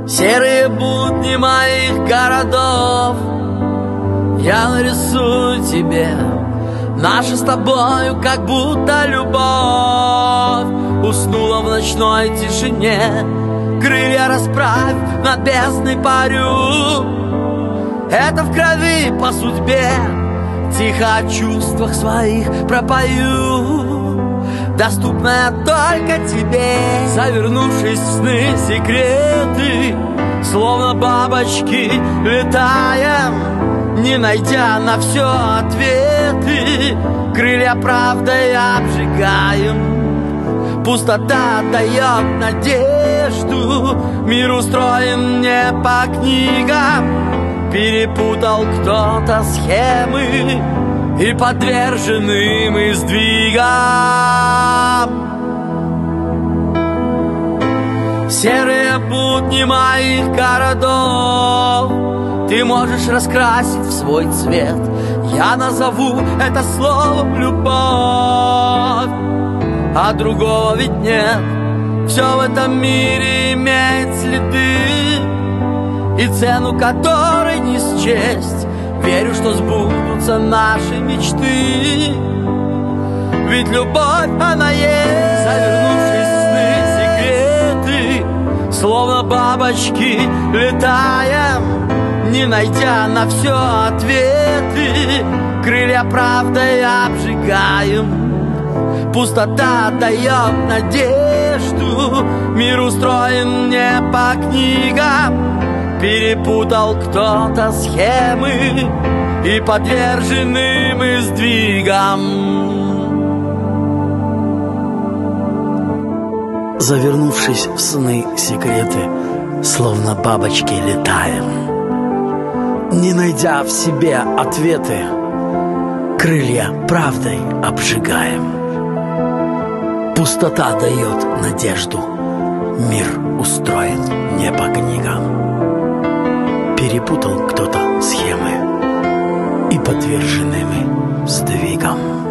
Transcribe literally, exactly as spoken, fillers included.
Серые будни моих городов я нарисую тебе. Наша с тобою как будто любовь уснула в ночной тишине. Крылья расправь, над бездной парю. Это в крови по судьбе. Тихо о чувствах своих пропою, доступная только тебе. Завернувшись в сны секреты, словно бабочки летаем, не найдя на все ответы, крылья правдой обжигаем. Пустота дает надежду, мир устроен не по книгам. Перепутал кто-то схемы и подвержены мы сдвигам. Серые будни моих городов ты можешь раскрасить в свой цвет. Я назову это словом любовь, а другого ведь нет. Все в этом мире имеет следы, и цену которой не счесть. Верю, что сбудутся наши мечты, ведь любовь, она есть. Завернувшись в сны секреты, словно бабочки летаем, не найдя на все ответы, крылья правдой обжигаем. Пустота дает надежду, мир устроен не по книгам. Перепутал кто-то схемы и подвержены мы сдвигам. Завернувшись в сны секреты, словно бабочки летаем, не найдя в себе ответы, крылья правдой обжигаем. Пустота дает надежду, мир устроен не по книгам. Перепутал кто-то схемы и подвержены мы сдвигам.